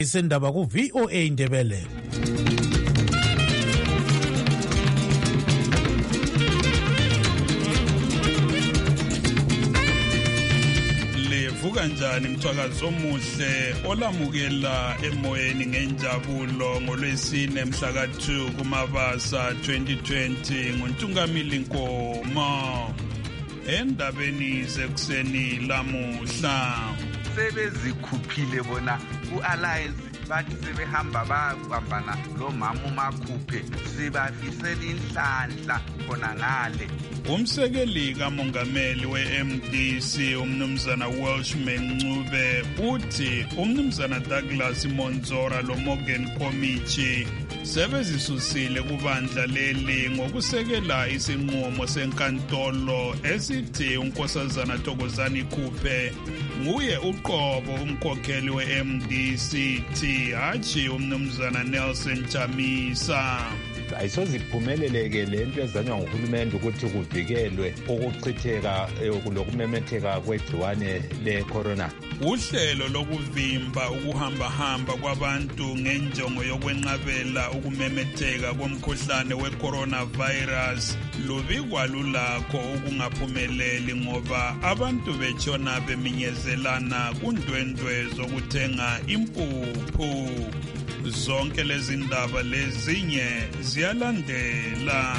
Isendaba ku VOA Indebele. Kanjani mthwakazi omuhle olamukela emoyeni ngenjabulo ngolwesine mhla ka-2 kuMabasa 2020 nguNtungamili Nkoma. Endabeni zekuseni lamuhla sebezikhuphile bona ku-Alliance bathi sebehamba bahambana lo mama uMakhuphe sibafisela inhlanhla khona ngale. Umsekeli kamongameli we-MDC umnumzana Welshman Ncube uthi umnumzana Douglas Monzora lo Morgan Komichi sebezisusile kubandla leli ngokusekela isinqumo senkantolo esithi unkosazana Thokozani Khuphe nguye uqobo umkhokheli we-MDC hatshi umnumzana Nelson Chamisa. Ayisoziphumeleleke lento ezanywa nguhulumende ukuthi kuvikelwe ukuchitheka lokumemetheka kwegciwane le-corona. Uhlelo lokuvimba ukuhambahamba kwabantu ngenjongo yokwenqabela ukumemetheka komkhuhlane we-coronavirus lubikwa lulakho ukungaphumeleli ngoba abantu betshona beminyezelana kundwendwe zokuthenga impuphu. Zonke lezi ndaba lezinye ziyalandela.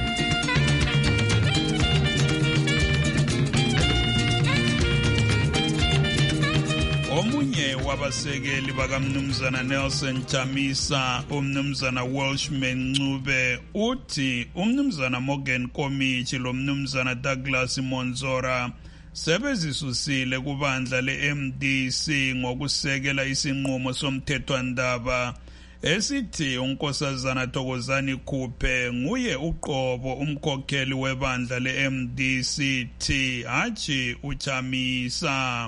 Omunye wabasekeli bakamnumzana Nelson Chamisa umnumzana Welshman Ncube uthi umnumzana Morgan Komichi lo mnumzana Douglas Monzora sebezisusile kubandla le-MDC ngokusekela isinqumo somthethwandaba esithi unkosazana Thokozani Khuphe nguye uqobo umkhokheli webandla le-MDC hatshi uChamisa.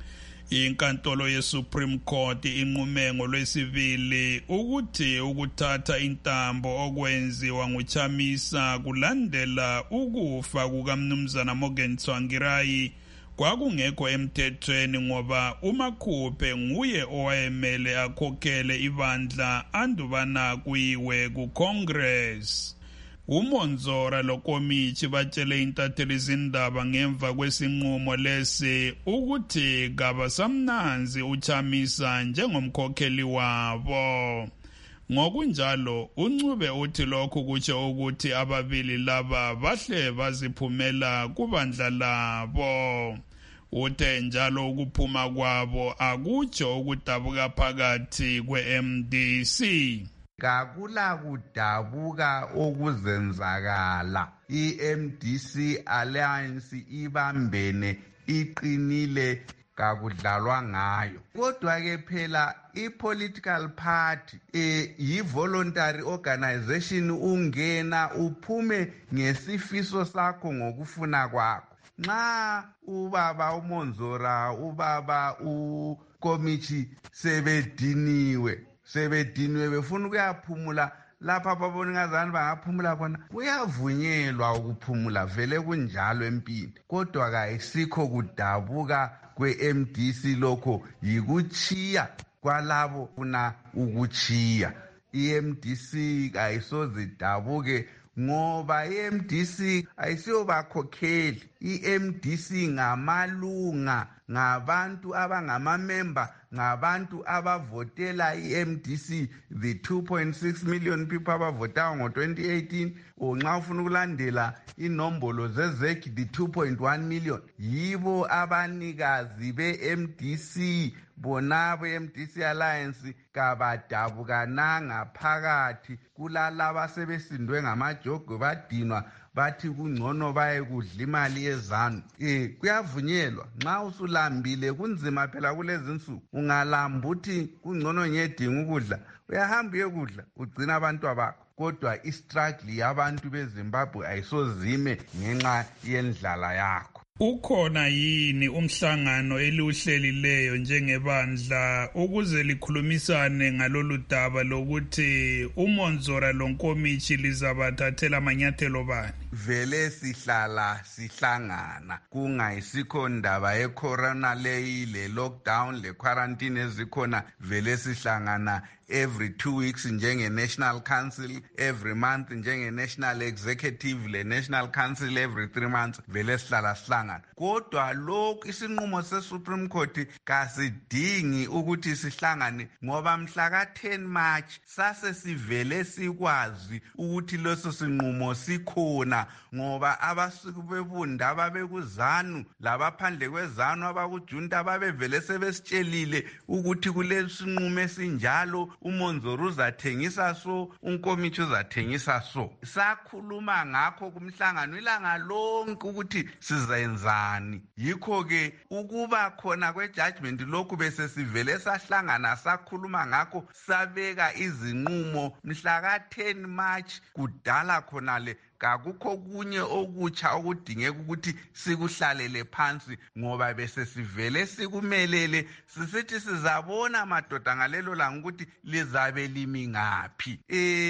Inkantolo ye-Supreme Court inqume ngolwesibili ukuthi ukuthatha intambo okwenziwa nguChamisa kulandela ukufa kukamnumzana Morgan Tsvangirai kwakungekho emthethweni ngoba uMakhuphe nguye owayemele akhokhele ibandla andubana kuyiwe ku-Congress. uMonzora loKomichi batshele intatheli izindaba ngemva kwesinqumo lesi ukuthi kabasamnanzi uChamisa njengomkhokheli wabo. Ngokunjalo uNcube uthi lokhu kutsho ukuthi ababili laba bahle baziphumela kubandla labo. Uthe njalo ukuphuma kwabo akutsho ukudabuka phakathi kwe-MDC. Kakula kudabuka okuzenzakala. I-MDC Alliance ibambene iqinile kakudlalwa ngayo. Kodwa ke phela i-political party yi-voluntary organization ungena uphume ngesifiso sakho ngokufuna kwakho. Nxa ubaba uMonzora ubaba uKomichi sebediniwe befuna ukuyaphumula lapha babona ngazani bangaphumula khona kuyavunyelwa ukuphumula vele kunjalo empini. Kodwa kayisikho kudabuka kwe-MDC lokho yikuchiya kwalabo funa ukuchiya. I-MDC kayisozidabuke ngoba i-MDC ayisiyobakhokheli. I-MDC ngamalunga ngabantu abangamamemba ngabantu abavotela i-MDC the 2.6 million people abavotayo ngo-2018 nxa ufuna ukulandela inombolo zezeki the 2.1 million yibo abanikazi be-MDC. Bona be-MDC Alliance kabadabukananga phakathi kulalaba sebesindwe ngamajogo badinwa bathi kungcono baye kudla imali yezanu. Kuyavunyelwa nxa usulambile kunzima phela kulezi nsuku. Ungalamba uthi kungcono ngiyedinga ukudla uyahamba uyekudla ugcina abantu bakho. Kodwa istruggle yabantu beZimbabwe ayisozime ngenxa yendlala yakho. Ukhona yini umhlangano eliuhlelileyo njengebandla ukuze likhulumisane ngalolu daba lokuthi uMonzora loNkomichi lizabathathela amanyathelo bani? vele sihlala sihlangana kungayisikho ndaba yecorona leyi le lockdown le quarantine ezikhona vele sihlangana every 2 weeks njenge-National Council, every month njenge-National Executive le-National Council every 3 months vele sihlala sihlangana. Kodwa lokhu isinqumo se-Supreme Court kasidingi ukuthi sihlangane ngoba mhla ka-10 March sase sivele sikwazi ukuthi leso sinqumo sikhona ngoba abasuku bebunda ababekuzanu labaphandle kwezanu abakujunta babevele sebesitshelile ukuthi kulesi sinqumo esinjalo uMonzoro uzathengisa so, uNkomithi uzathengisa so. Sakhuluma ngakho kumhlangano ilanga lonke ukuthi sizenzani. Yikho ke ukuba khona kwe-judgment lokhu bese sivele sahlangana sakhuluma ngakho sabeka izinqumo mhla ka-10 March kudala khonale. Kakukho kunye okutsha okudingeka ukuthi sikuhlalele phansi ngoba bese sivele sikumelele sisithi sizabona madoda ngalelo langa ukuthi lizabe limi ngaphi.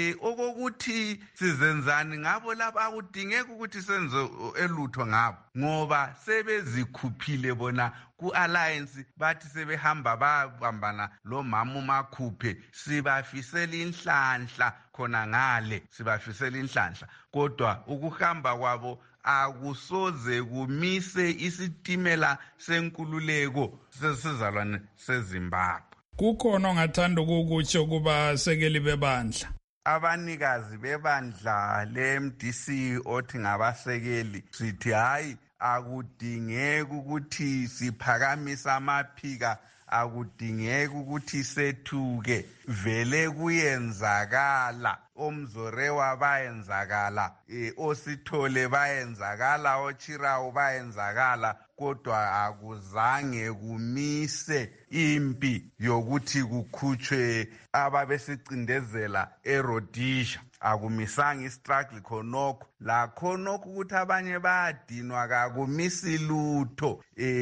Okokuthi sizenzani ngabo laba akudingeka ukuthi senze elutho ngabo ngoba sebezikhuphile bona ku-alliance bathi sebehamba babambana lo mama uMakhuphe sibafisela inhlanhla khona ngale sibafisela inhlanhla kodwa ukuhamba kwabo akusoze kumise isitimela senkululeko sesizalwane seZimbabwe. Kukhona ongathanda ukukutsho kuba sekeli bebandla abanikazi bebandla le-MDC othi ngabasekeli sithi hayi akudingeki ukuthi siphakamisa amaphika akudingeki ukuthi sethuke vele kuyenzakala oMzorewa bayenzakala oSithole bayenzakala oChirawu bayenzakala kodwa akuzange kumise impi yokuthi kukhutshwe ababesicindezela eRhodesia. Akumisanga istruggle khonokho la khonokho ukuthi abanye bayadinwa kakumisi lutho.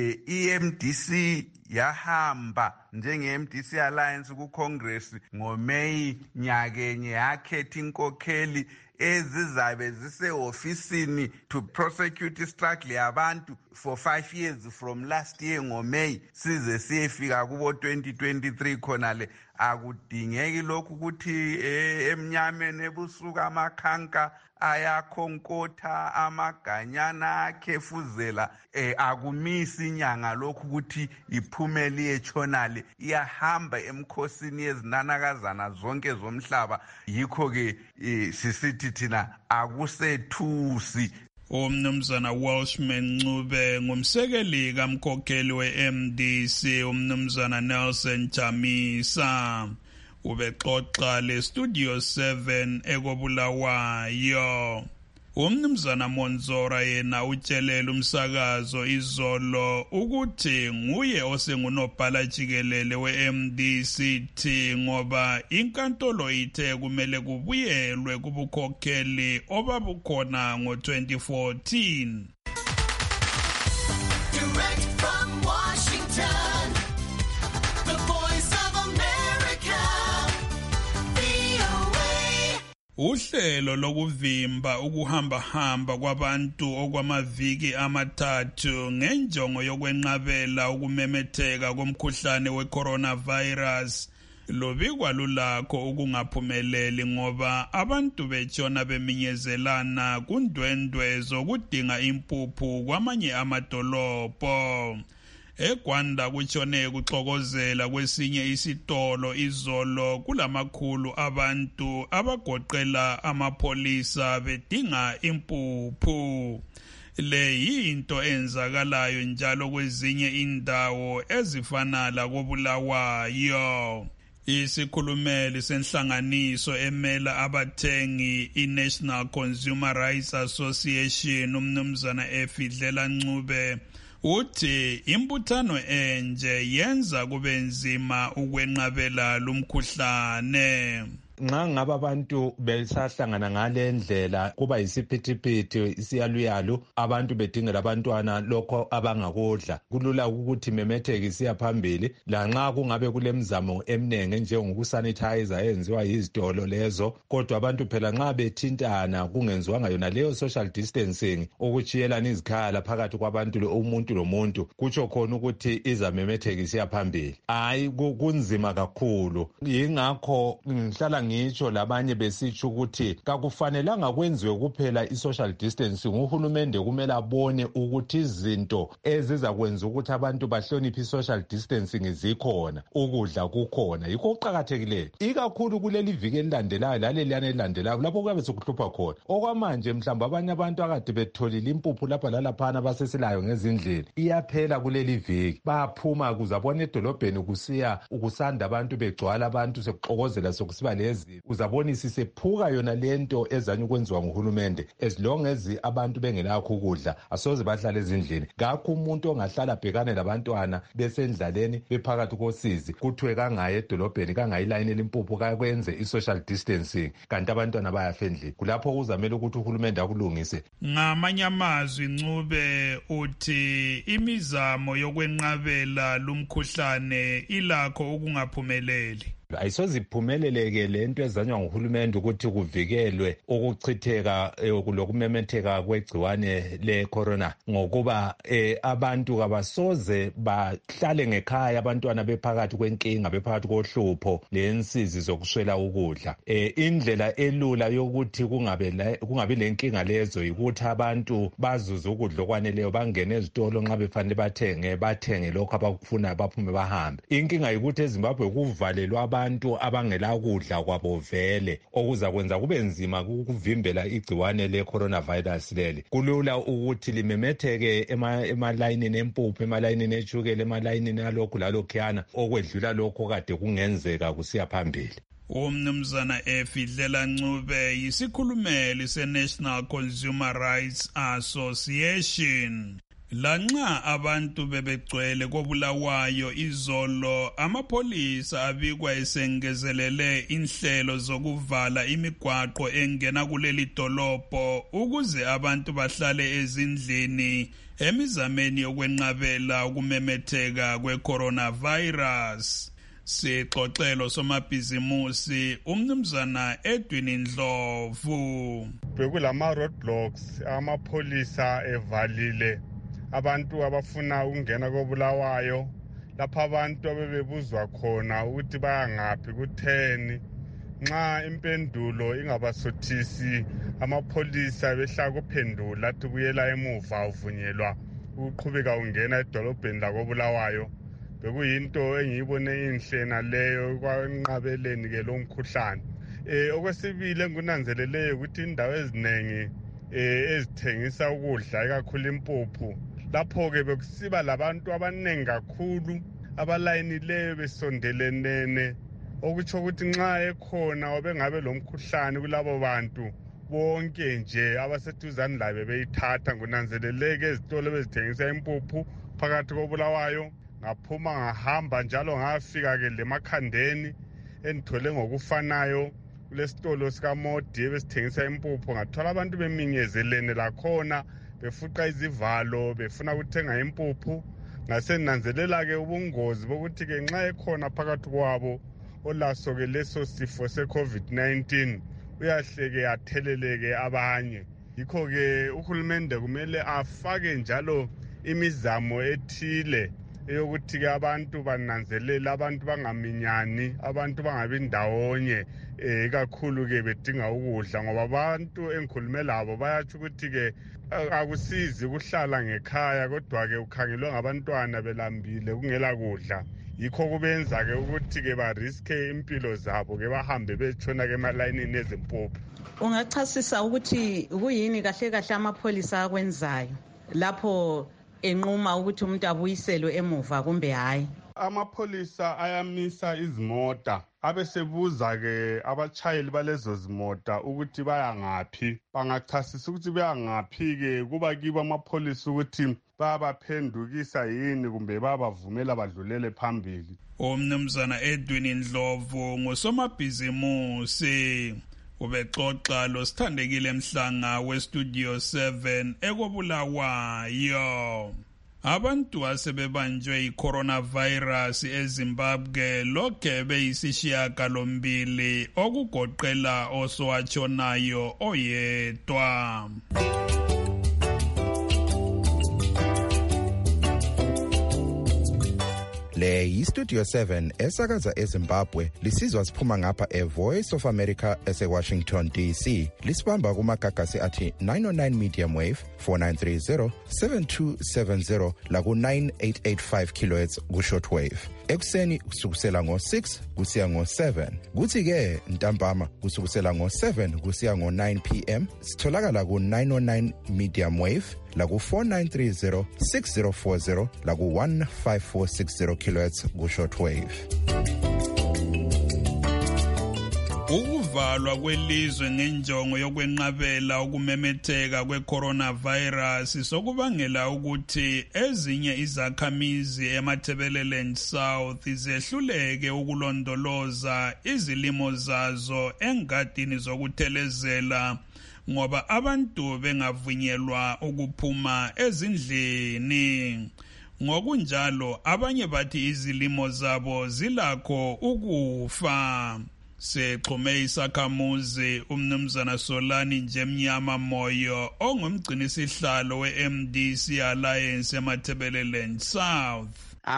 iMDC yahamba njenge-MDC Alliance ku-Congress ngoMeyi nyakenye yakhetha inkokheli ezizabe zise-ofisini to prosecute istruggle yabantu for 5 years from last year ngoMeyi size siyefika kubo 2023 khonale. Akudingeki lokhu ukuthi emnyameni ebusuku amakhanka ayakhonkotha amaganyana akhefuzela akumisi inyanga lokhu ukuthi iphumele iyetshonale iyahamba emkhosini yezinanakazana zonke zomhlaba. Yikho ke sisithi thina akusethusi. Umnumzana Welshman Ncube ngumsekeli kamkhokheli we-MDC umnumzana Nelson Chamisa ubexoxa le-Studio 7 ekobulawayo. Umnumzana Monzora yena utshelela umsakazo izolo ukuthi nguye osengunobhala jikelele we-MDCT ngoba inkantolo ithe kumele kubuyelwe kubukhokheli obabukhona ngo-2014. Direct from Washington, the Voice of America, VOA. Uhlelo lokuvimba ukuhamba kwabantu okwamaviki amathathu ngenjongo yokwenqabela ukumemetheka komkhuhlane we-coronavirus lobikwa lulakho ukungaphumeleli ngoba abantu betshona beminyezelana kundwendwe zokudinga impuphu kwamanye amadolobho. EGwanda kutshone kuxokozela kwesinye isitolo izolo kulamakhulu abantu abagoqela amapholisa bedinga impuphu. Le yinto enzakalayo njalo kwezinye indawo ezifana lakobulawayo. Isikhulumeli senhlanganiso emela abathengi iNational Consumer Rights Association umnumzana Efidlela Ncube uthi imbuthano enje yenza kube nzima ukwenqabela lumkhuhlane. nxa ngaba abantu besahlangana ngale ndlela kuba yisiphithiphithi isiyaluyalu abantu bedingela abantwana lokho abangakudla kulula ukuthi memetheke isiya phambili lanxa kungabe kulemizamo eminenge njengokusanitizer eyenziwa yizitolo lezo kodwa abantu phela nxa bethintana kungenziwanga yona leyo social distancing ukuchiyelana izikhala phakathi kwabantu umuntu lomuntu kutsho khona ukuthi izamemetheka isiya phambili hayi kunzima kakhulu yingakho ngihlala ngitsho labanye besitsho ukuthi kakufanelanga kwenziwe kuphela i-social distancing uhulumende kumele abone ukuthi izinto ezizakwenza ukuthi abantu bahloniphe i-social distancing zikhona ukudla kukhona yikho kuqakathekileyo ikakhulu kuleli viki elilandelayo laleliyana elilandelayo lapho kuyabe sekuhlupha khona okwamanje mhlawumbe abanye abantu akade betholile impuphu lapha lalaphana basesilayo ngezindlela iyaphela kuleli viki bayaphuma kuzabona edolobheni kusanda abantu begcwala abantu sekuxokozela sokusiba lezi uzabonisa isephuka yona lento ezanye ukwenziwa nguhulumende as long as abantu bengelakho ukudla asoze bahlala ezindlini ngakho umuntu ongahlala abhekane labantwana besendlaleni bephakathi kosizi kuthiwe kangaye edolobheni kangayilayini elimpuphu kakwenze i-social distancing kanti abantwana bayafa endlini kulapho kuzamele ukuthi uhulumende akulungise. Ngamanye amazwi Ncube uthi imizamo yokwenqabela lumkhuhlane ilakho ukungaphumeleli. Ayisoze iphumeleleke lento ezanywa nguhulumende ukuthi kuvikelwe ukuchitheka lokumemetheka kwegciwane le-corona ngokuba abantu kabasoze bahlale ngekhaya abantwana bephakathi kwenkinga bephakathi kohlupho lensizi zokuswela ukudla. Indlela elula yokuthi kungabi lenkinga lezo yikuthi abantu bazuze ukudla okwaneleyo bangene ezitolo nxa befanele bathenge lokho abakufuna baphume bahambe. Inkinga yikuthi eZimbabwe kuvalelwa abantu abangela kudla kwabo vele okuzakwenza kube nzima ukuvimbela igciwane le-coronavirus leli. Kulula ukuthi limemetheke emalayinini empuphu, emalayinini etshukela, emalayinini alokhu lalokhuyana okwedlula lokho kade kungenzeka kusiya phambili. Umnumzana Efidlela Ncube yisikhulumeli se-National Consumer Rights Association. Lanxa abantu bebegcwele koBulawayo izolo amapholisa abikwa esengezelele inhlelo zokuvala imigwaqo engena kuleli dolobho ukuze abantu bahlale ezindlini emizameni yokwenqabela ukumemetheka kwe-coronavirus. Sixoxelo somabhizimusi umnumzana Edwin Ndlovu. Bekulama roadblocks amapholisa evalile abantu abafuna ukungena koBulawayo lapha abantu abebebuzwa khona ukuthi bayangaphi ku10 nxa impendulo ingabasothisi amapholisa behla kuphendula athi kuyela emuva uvunyelwa ukuqhubeka ungena edolobheni lakoBulawayo. Bekuyinto engiyibone inhle naleyo kwanqabeleni ke lo mkhuhlane. Okwesibili engunanzeleleyo ukuthi indawo ezinengi ezithengisa ukudla ikakhulu impuphu lapho ke bekusiba labantu abanengi kakhulu abalayinileyo besondelenene okutsho ukuthi nxa ekhona obengabe lo mkhuhlane kulabo bantu bonke nje abaseduzane labe beyithatha. Ngunanzeleleke ezitolo bezithengisa impuphu phakathi koBulawayo ngaphuma ngahamba njalo ngafika ke lemakhandeni endithole ngokufanayo kulesitolo sikaModi ebesithengisa impuphu ngathola abantu beminyezelene lakhona befuqa izivalo befuna ukuthenga impuphu. Ngasenanzelela ke ubungozi bokuthi ke nxa ekhona phakathi kwabo olaso ke leso sifo se-COVID-19 uyahleke atheleleke abanye. Yikho ke uhulumende kumele afake njalo imizamo ethile eyokuthi ke abantu bananzelela abantu bangaminyani abantu bangabi ndawonye ikakhulu ke bedinga ukudla ngoba abantu engikhulume labo bayatsho ukuthi ke akusizi ukuhlala ngekhaya kodwa ke ukhangelwe ngabantwana belambile kungela kudla. Yikho kubenza ke ukuthi ke bariske impilo zabo ke bahambe betshona ke emalayinini ezimpuphu. Ungachasisa ukuthi kuyini kahle kahle amapholisa akwenzayo lapho enquma ukuthi umuntu abuyiselwe emuva kumbe hayi? Amapholisa ayamisa izimota abesebuza-ke abatshayeli balezo zimota ukuthi bayangaphi. Bangachasisa ukuthi bayangaphi-ke kuba kibo amapholisa ukuthi bayabaphendukisa yini kumbe bayabavumela badlulele phambili. Umnumzana Edwin Ndlovu ngusomabhizimusi ubexoxa lo Sithandekile Mhlanga weStudio 7 eKobulawayo. Abantu asebebanjwe i-coronavirus eZimbabwe lokhe beyisishiyagalombili okugoqela osowatshonayo oyedwa. Le yi-Studio 7 esakaza eZimbabwe lisizwa siphuma ngapha eVoice of America eseWashington DC. Lisibamba kumagagasi athi 909 medium wave 4930 7270 laku 9885 kHz ku shortwave. Ekuseni kusukela ngo6 kusiya ngo7. Kuthi ke ntambama kusukela ngo7 kusiya ngo9 PM. Sitholakala ku 909 medium wave laku 4930 6040 laku 15460 kHz ku shortwave. Ukuvalwa kwelizwe ngenjongo yokwenqabela ukumemetheka kwe-coronavirus sokubangela ukuthi ezinye izakhamizi eMatabeleland South zehluleke ukulondoloza izilimo zazo engadini zokuthelezela ngoba abantu bengavunyelwa ukuphuma ezindlini. Ngokunjalo abanye bathi izilimo zabo zilakho ukufa. Sexhume isakhamuzi umnumzana Solani Njemnyama Moyo ongumgcinisihlalo we-MDC Alliance eMatabeleland South.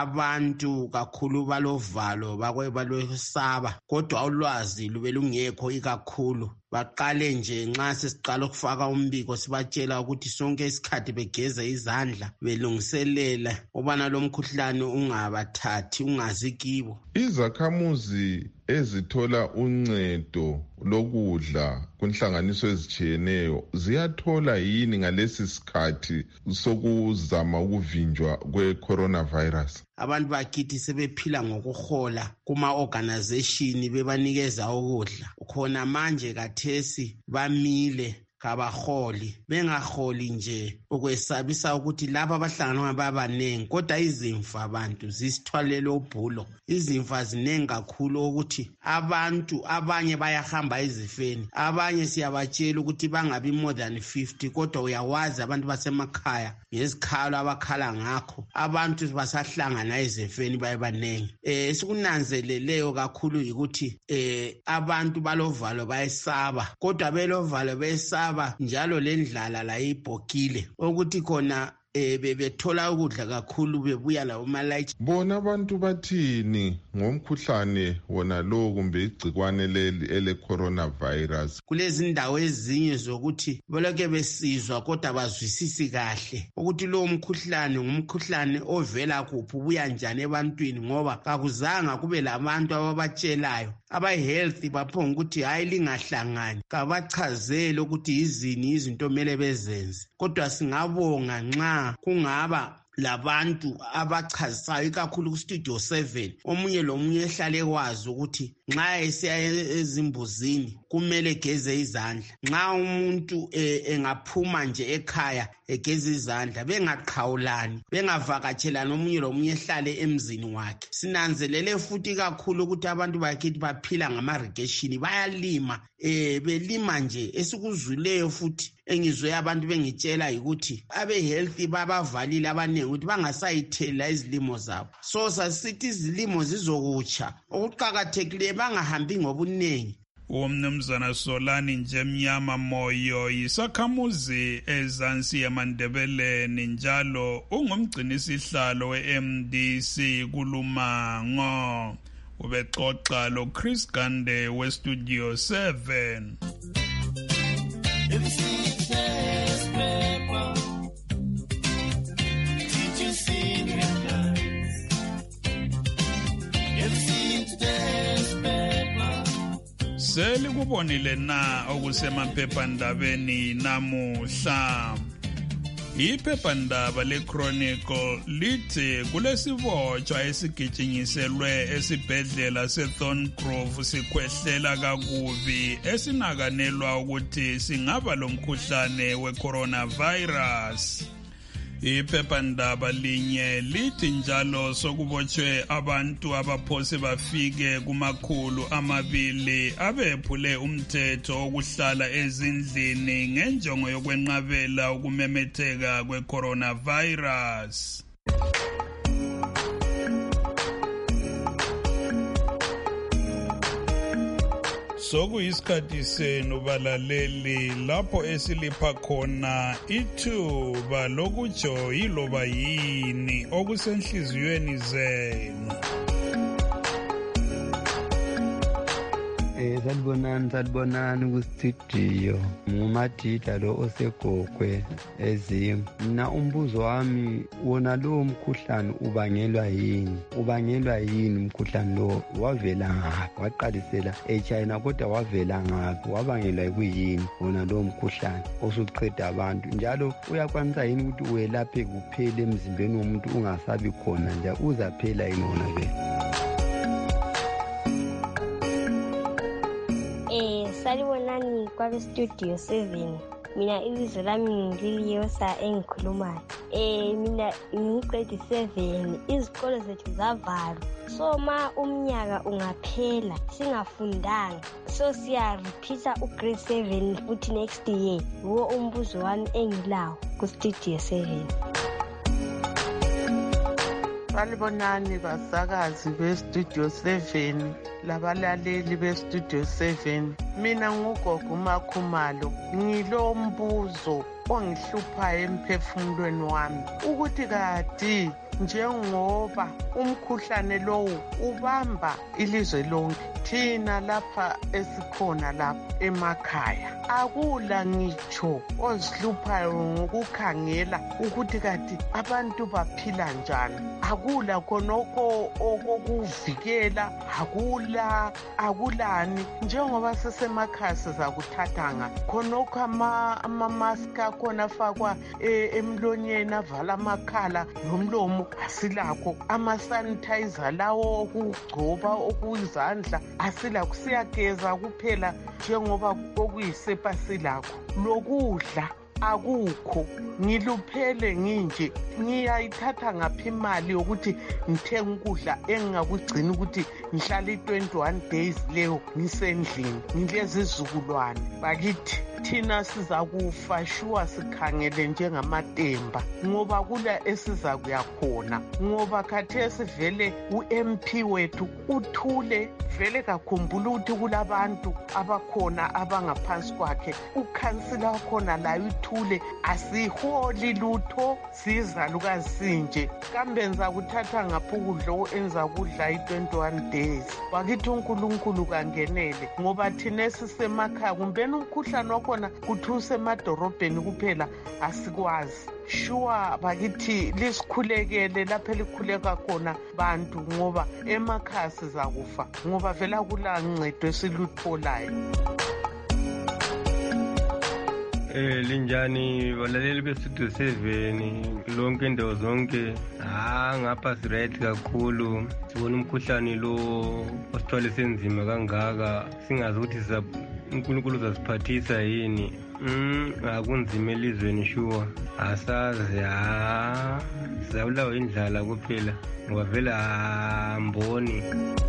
Abantu kakhulu balovalo balwesaba kodwa ulwazi lube lungekho ikakhulu. Baqale nje nxa sesiqala ukufaka umbiko sibatshela ukuthi sonke isikhathi begeze izandla belungiselela ubana lo mkhuhlane ungabathathi ungazi kibo. Izakhamuzi ezithola uncedo lokudla kunhlanganiso ezitshiyeneyo ziyathola yini ngalesi sikhathi sokuzama ukuvinjwa kwe-coronavirus? Abantu bakithi sebephila ngokuhola kuma-organization bebanikeza ukudla. Khona manje kathesi bamile kabaholi bengaholi nje ukwesabisa ukuthi laba abahlangana babanengi kodwa izimfa abantu zisithwalele ubhulo. Izimfa zinengi kakhulu ukuthi abantu abanye bayahamba ezifeni, abanye siyabatshela ukuthi bangabi more than 50 kodwa uyawazi abantu basemakhaya ngezikhalo abakhala ngakho abantu basahlangana ezifeni bayebanengi. Sikunanzeleleyo kakhulu ukuthi abantu balovalo bayesaba kodwa belovalo besaba njalo lendlala la ibhokile ukuthi khona bebethola ukudla kakhulu bebuya lawo malayithi. Bona abantu bathini ngomkhuhlane wona lo kumbe igcikwane leli ele coronavirus? Kulezi ndawo ezinye zokuthi balokhe besizwa kodwa bazwisisi kahle ukuthi lo mkhuhlane ngumkhuhlane ovela kuphi ubuya njani ebantwini ngoba kakuzanga kube labantu ababatshelayo abahealthy baphonga ukuthi hayi lingahlangani kabachazele ukuthi izini izinto mele bezenze. Kodwa singabonga nxa kungaba labantu abachazisayo ikakhulu kuStudio 7 omunye lomunye ehlale kwazi ukuthi nxa esiya ezimbuzini kumele geze izandla. Nxa umuntu engaphuma nje ekhaya egeze izandla bengaqhawulani bengavakatshelana omunye lomunye ehlale emzini wakhe. Sinanzelele futhi kakhulu ukuthi abantu bakithi baphila ngama-irrigation bayalima belima nje esikuzwileyo futhi engizwe abantu bengitshela ukuthi abe-healthy babavalile abaningi ukuthi bangasayithela izilimo zabo. So sasithi izilimo zizokutsha okuqakathekileyo bangahambi ngobuningi. Umnumzana Solani Njemnyama Moyo yisakhamuzi ezansi yamandebeleni njalo ungumgcinisihlalo we-MDC kulumango. Ubexoxa lo Chris Gande weStudio 7. Selikubonile na okusemaphephandabeni namuhla. Iphephandaba leChronicle lithi kulesibotshwa esigijinyiselwe esibhedlela seThorngrove sikhwehlela kakubi esinakanelwa ukuthi singaba lomkhuhlane weCoronavirus. Iphephandaba linye lithi njalo sokubotshwe abantu abaphose bafike ku200 abephule umthetho wokuhlala ezindlini ngenjongo yokwenqabela ukumemetheka kweCoronavirus. Sokuyisikhathi senu balaleli lapho esilipha khona ithuba lokutsho yiloba yini okusenhliziyweni zenu. Salibonani kustudio. Ngumadida lo osegogwe ezimo. Mina umbuzo wami wona lo mkhuhlane ubangelwa yini? Ubangelwa yini umkhuhlane lo? Wavela ngaphi? Waqalisela eChina kodwa wavela ngaphi? Wabangelwa yikuyini wona lo mkhuhlane osuqeda abantu? Njalo uyakwanisa yini ukuthi uwelaphe kuphela emzimbeni womuntu ungasabi khona nje uzaphela yini wona vele? Salibonani kwabe studio 7. Mina ibizo lami ngiliyosa engikhulumayo. Mina ngigrade 7. Izikolo zethu zavalwa. So ma umnyaka ungaphela singafundanga. So siya repeata ugrade 7 futhi next year. Wo umbuzo wami engilawo ku studio 7. Salibonani basakazi bestudio 7 labalaleli bestudio 7. Mina ngugogo uMakhumalo ngilo mbuzo ongihluphayo emphefumulweni wami ukuthi kade njengoba umkhuhlane lowo ubamba ilizwe lonke thina lapha esikhona lapha emakhaya akula ngitsho ozihluphayo ngokukhangela ukuthi kade abantu baphila njani akula khonoko okokuvikela akulani njengoba sesemakhaya sizakuthathanga khonoko ama-mask akhona afakwa emlonyeni avala amakhala nomlomo asilakho ama-sanitizer lawo okugcoba okuyizandla asilakho siyageza kuphela njengoba okuyisepa silakho lokudla akukho ngiluphele nginje ngiyayithatha ngaphi imali yokuthi ngithenga ukudla engingakugcina ukuthi ngihlale 21 days leyo ngisendlini ngilezi izizukulwane bakithi thina siza kufa shuwa sikhangele njengamatemba ngoba kula esiza kuyakhona ngoba khathesi vele uMP wethu uthule vele kakhumbula ukuthi kulabantu abakhona abangaphansi kwakhe ukhansila wakhona layo uthule asiholi lutho sizalukazinje kambe enza kuthatha ngapha ukudla enza kudla 21 days bakithi uNkulunkulu kangenele ngoba thina esisemakhaya kumbeni umkhuhlane wakhona kuthi usemadorobheni kuphela asikwazi shuwa bakithi lisikhulekele lapho likhuleka khona bantu ngoba emakhaya sizakufa ngoba vela kula ncedo esilutholayo. Linjani balaleli bestudio 7 lonke indawo zonke ngapha siright kakhulu sibona umkhuhlane lo osithwale senzima kangaka singazi ukuthi uNkulunkulu uzasiphathisa yini akunzima elizweni shuwa asazi sizabulawa indlala kuphela ngoba vela mboni.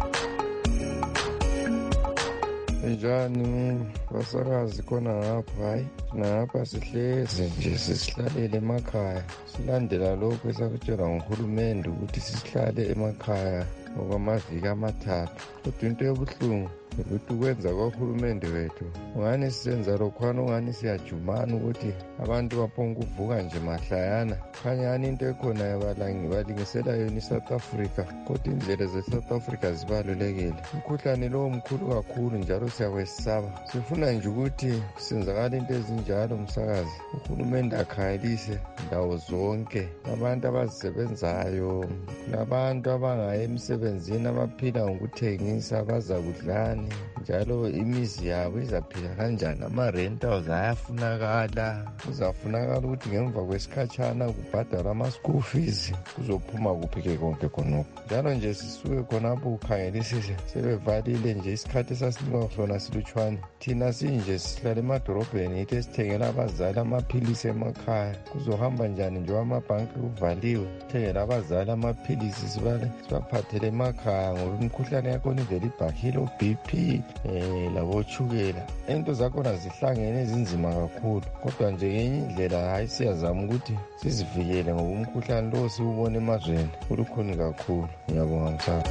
Njani basakazi khona ngapha hayi ngapha sihlezi nje sisihlalele emakhaya silandela lokho esakutshelwa nguhulumende ukuthi sihlale emakhaya okwamaviki amathathu kodwa into yobuhlungu ukuthi ukwenza kwahulumende wethu ungani sisenza lokhwana ungani siyajumana ukuthi abantu baphonga ukuvuka nje mahlayana khanyani into ekhona balingisela yona iSouth Africa kodwa indlela zeSouth Africa zibalulekile umkhuhlane lowo mkhulu kakhulu njalo siyakwesaba sifuna nje ukuthi senzakala into ezinjalo msakazi uhulumende akhayelise ndawo zonke abantu abazisebenzayo labantu abangaya emsebenzini abaphila ngokuthengisa bazakudlani njalo imizi yabo izaphila kanjani, ama-rentals ayafunakala, kuzafunakala ukuthi ngemva kwesikhatshana kubhadala ama-school fees, kuzophuma kuphi-ke konke khonokho. Njalo nje sisuke khonapho ukhangelisise sebevalile nje isikhathi esasinikwa sona silutshwane. Thina sinje sihlala emadorobheni yithi esithengela abazali amaphilisi emakhaya. Kuzohamba njani nje amabhanki kuvaliwe, thengela abazali amaphilisi sibaphathele emakhaya ngoba imikhuhlane yakhona ivele ibhahile, o-BP labotshukela. Into zakhona zihlangene zinzima kakhulu, kodwa nje ngenye indlela hayi siyazama ukuthi sizivikele ngoba umkhuhlane lo siwubona emazweni ulukhuni kakhulu. Ngiyabonga msana.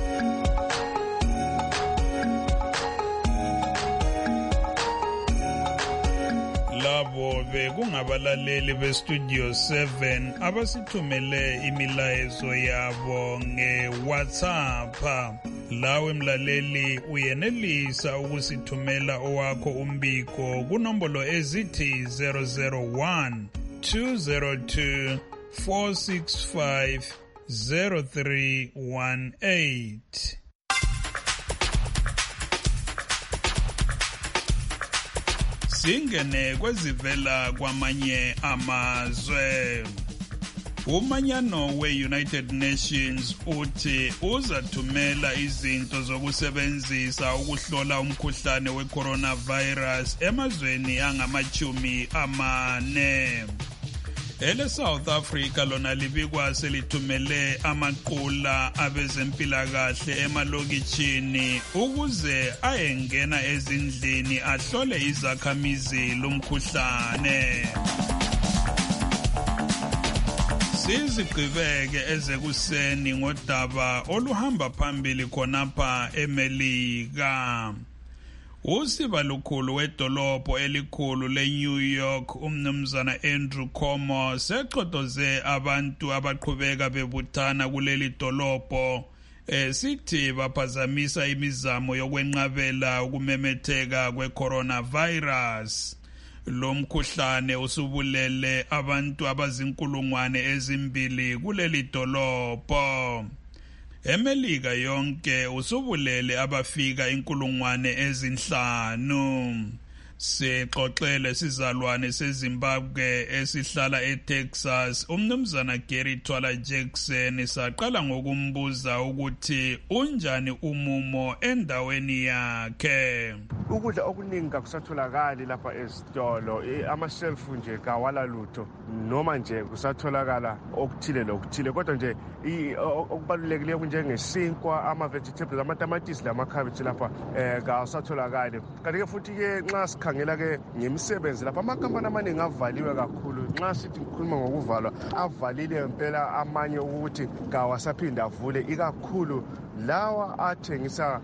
Labo bekungabalaleli bestudio 7 abasithumele imilayezo yabo nge-WhatsApp. Lawe mlaleli uyenelisa ukusithumela owakho umbiko kunombolo ezithi 001 202 465 0318. Singene kwezivela kwamanye amazwe. Umanyano we-United Nations uthi uzathumela izinto zokusebenzisa ukuhlola umkhuhlane we-coronavirus emazweni angama-40. Ele South Africa lona libikwa selithumele amaqula abezempilakahle emalokitshini ukuze ayengena ezindlini ahlole izakhamizi lomkhuhlane. Sizigqibeke ezekuseni ngodaba oluhamba phambili khonapha eMelika. Usiba lukhulu wedolobho elikhulu leNew York umnumzana Andrew Cuomo seqotoze abantu abaqhubeka bebuthana kuleli dolobho sithi baphazamisa imizamo yokwenqabela ukumemetheka kwe-coronavirus. Lo mkhuhlane usubulele abantu abazinkulungwane ezimbili kuleli dolobho. eMelika yonke usubulele abafika inkulungwane ezinhlanu. Sixoxele sizalwane seZimbabwe esihlala eTexas umnumzana Gary Twala Jackson saqala ngokumbuza ukuthi unjani umumo endaweni yakhe. Ukudla okuningi akusatholakali lapha ezitolo, ama-shelf nje kawala lutho noma nje kusatholakala okuthile lokuthile, kodwa nje okubalulekile kunjengesinkwa, ama-vegetables, amatamatisi lamakhabithi lapha kawasatholakali. Kanti-ke futhi-ke nxa sikhangela-ke ngemisebenzi lapha amakampani amaningi avaliwe kakhulu. Nxa sithi ngikhuluma ngokuvalwa, avalile impela amanye ukuthi kawasaphinda avule, ikakhulu lawa athengisa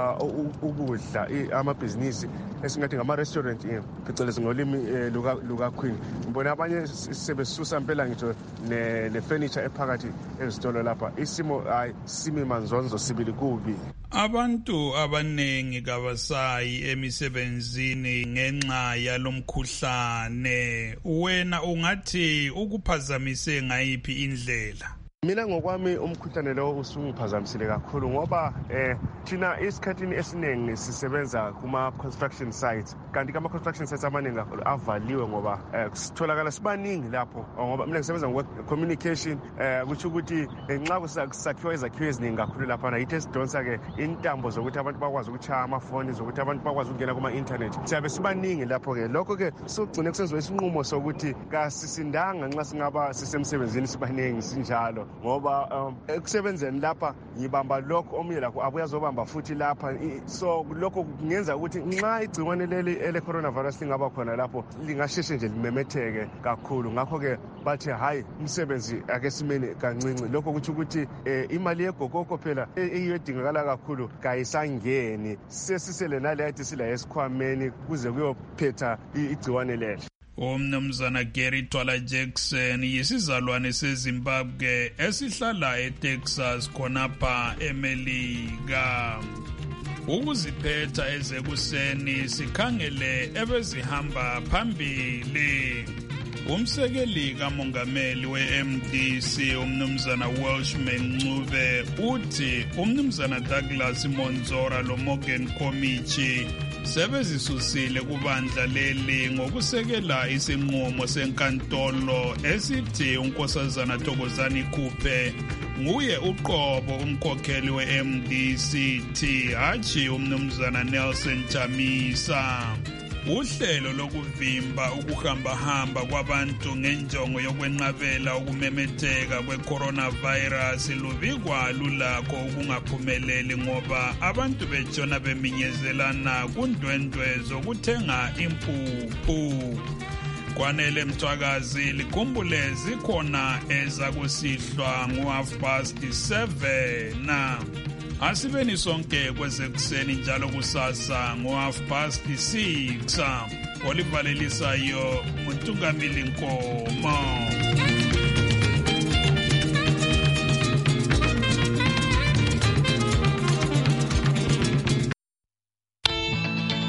ukudla, amabhizinisi esingathi ngama-restaurant phecelezi ngolimi lukaQueen. Ngibona abanye sebesusa impela ngitsho ne-furniture ephakathi ezitolo lapha. Isimo simi manzonzo sibili kubi. Abantu abanengi kabasayi emisebenzini ngenxa yalomkhuhlane. Wena ungathi ukuphazamise ngayiphi indlela? Mina ngokwami umkhuhlane lo usungiphazamisile kakhulu ngoba thina isikhathini esiningi sisebenza kuma-construction sites, kanti ama-construction sites amaningi avaliwe ngoba sitholakala sibaningi lapho, ngoba mina ngisebenza ngokwe-communication, kusho ukuthi nxa kusakhiwa izakhiwo eziningi kakhulu laphana yithi esidonsa-ke intambo zokuthi abantu bakwazi ukutshaya amafoni, zokuthi abantu bakwazi ukungena kuma-intanethi. Siyabe sibaningi lapho-ke, lokho-ke sogcine kusenziwa isinqumo sokuthi kasisindanga nxa singaba sisemsebenzini sibaningi sinjalo, ngoba ekusebenzeni lapha ngibamba lokho omunye lakho abuya azobamba futhi lapha. So lokho kungenza ukuthi nxa igciwane leli ele-coronavirus lingaba khona lapho lingasheshe nje limemetheke kakhulu. Ngakho-ke bathi hayi umsebenzi ake simene kancinci. Lokho kuthi ukuthi imali yegokoko phela eyiyo edingakala kakhulu kayisangeni, sesisele nale yathi sila esikhwameni kuze kuyophetha igciwane leli. Umnumzana Gary Twala Jackson yisizalwane seZimbabwe esihlala eTexas khonapha eMelika. Ukuziphetha ezekuseni sikhangele ebezihamba phambili. Umsekeli kamongameli we-MDC umnumzana Welshman Ncube uthi umnumzana Douglas Monzora lo Morgan Komichi sebezisusile kubandla leli ngokusekela isinqumo senkantolo esithi unkosazana Thokozani Khuphe nguye uqobo umkhokheli we-MDC hatshi umnumzana Nelson Chamisa. Uhlelo lokuvimba ukuhambahamba kwabantu ngenjongo yokwenqabela ukumemetheka kwe-coronavirus lubikwa lulakho ukungaphumeleli ngoba abantu betshona beminyezelana kundwendwe zokuthenga impuphu. Kwanele Mthwakazi likhumbule zikhona ezakusihlwa ngo7:30. Asibeni sonke kwezekuseni njalo kusasa ngo6:30. Olivalelisayo uNtungamili Nkomo.